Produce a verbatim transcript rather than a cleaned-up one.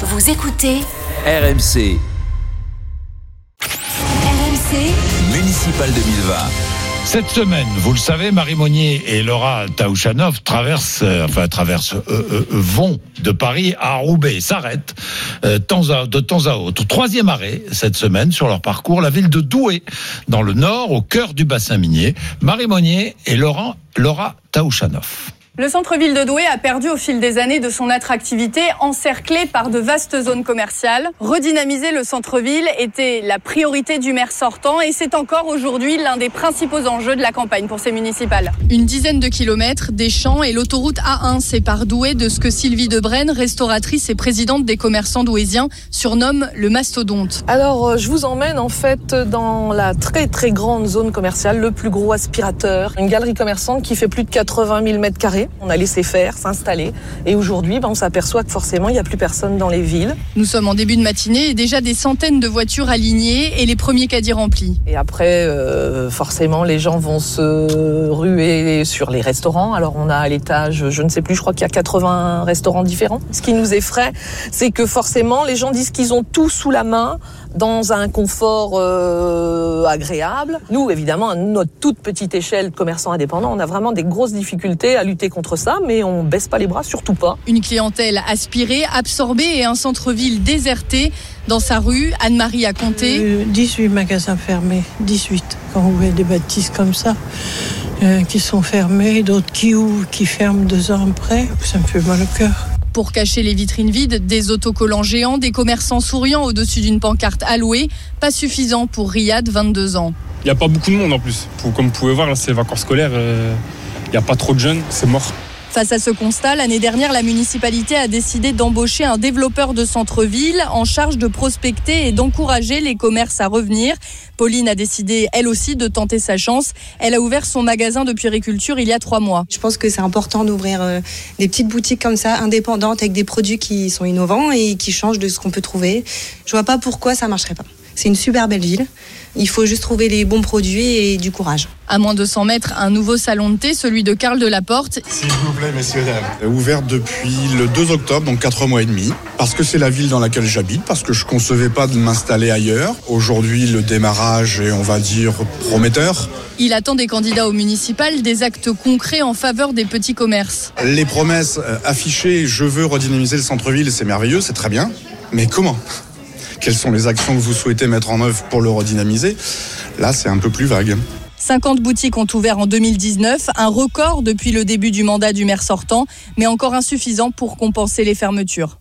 Vous écoutez R M C. R M C Municipal deux mille vingt. Cette semaine, vous le savez, Marie Monnier et Laura Taouchanov traversent, euh, enfin traversent, euh, euh, vont de Paris à Roubaix, s'arrêtent euh, temps à, de temps à autre. Troisième arrêt cette semaine sur leur parcours, la ville de Douai, dans le nord, au cœur du bassin minier. Marie Monnier et Laurent, Laura Taouchanov. Le centre-ville de Douai a perdu au fil des années de son attractivité, encerclé par de vastes zones commerciales. Redynamiser le centre-ville était la priorité du maire sortant et c'est encore aujourd'hui l'un des principaux enjeux de la campagne pour ces municipales. Une dizaine de kilomètres, des champs et l'autoroute A un séparent Douai de ce que Sylvie Debrenne, restauratrice et présidente des commerçants douaisiens, surnomme le mastodonte. Alors, je vous emmène en fait dans la très très grande zone commerciale, le plus gros aspirateur, une galerie commerçante qui fait plus de quatre-vingt mille mètres carrés. On a laissé faire, s'installer. Et aujourd'hui, ben, on s'aperçoit que forcément, il n'y a plus personne dans les villes. Nous sommes en début de matinée et déjà des centaines de voitures alignées et les premiers caddies remplis. Et après, euh, forcément, les gens vont se ruer sur les restaurants. Alors, on a à l'étage, je ne sais plus, je crois qu'il y a quatre-vingts restaurants différents. Ce qui nous effraie, c'est que forcément, les gens disent qu'ils ont tout sous la main, dans un confort euh, agréable. Nous, évidemment, à notre toute petite échelle de commerçants indépendants, on a vraiment des grosses difficultés à lutter contre ça, mais on baisse pas les bras, surtout pas. Une clientèle aspirée, absorbée et un centre-ville déserté. Dans sa rue, Anne-Marie a compté Euh, dix-huit magasins fermés, dix-huit. Quand vous voyez des bâtisses comme ça, euh, qui sont fermés, d'autres qui ouvrent, qui ferment deux ans après, ça me fait mal au cœur. Pour cacher les vitrines vides, des autocollants géants, des commerçants souriants au-dessus d'une pancarte allouée. Pas suffisant pour Riyad, vingt-deux ans. Il n'y a pas beaucoup de monde en plus. Pour, comme vous pouvez voir, là, c'est les vacances scolaires. Euh, il n'y a pas trop de jeunes, c'est mort. Face à ce constat, l'année dernière, la municipalité a décidé d'embaucher un développeur de centre-ville en charge de prospecter et d'encourager les commerces à revenir. Pauline a décidé, elle aussi, de tenter sa chance. Elle a ouvert son magasin de puériculture il y a trois mois. Je pense que c'est important d'ouvrir euh, des petites boutiques comme ça, indépendantes, avec des produits qui sont innovants et qui changent de ce qu'on peut trouver. Je vois pas pourquoi ça marcherait pas. C'est une super belle ville. Il faut juste trouver les bons produits et du courage. À moins de cent mètres, un nouveau salon de thé, celui de Karl Delaporte. S'il vous plaît, messieurs, dames. Ouvert depuis le deux octobre, donc quatre mois et demi. Parce que c'est la ville dans laquelle j'habite, parce que je concevais pas de m'installer ailleurs. Aujourd'hui, le démarrage est, on va dire, prometteur. Il attend des candidats au municipal des actes concrets en faveur des petits commerces. Les promesses affichées, je veux redynamiser le centre-ville, c'est merveilleux, c'est très bien. Mais comment ? Quelles sont les actions que vous souhaitez mettre en œuvre pour le redynamiser ? Là, c'est un peu plus vague. cinquante boutiques ont ouvert en deux mille dix-neuf, un record depuis le début du mandat du maire sortant, mais encore insuffisant pour compenser les fermetures.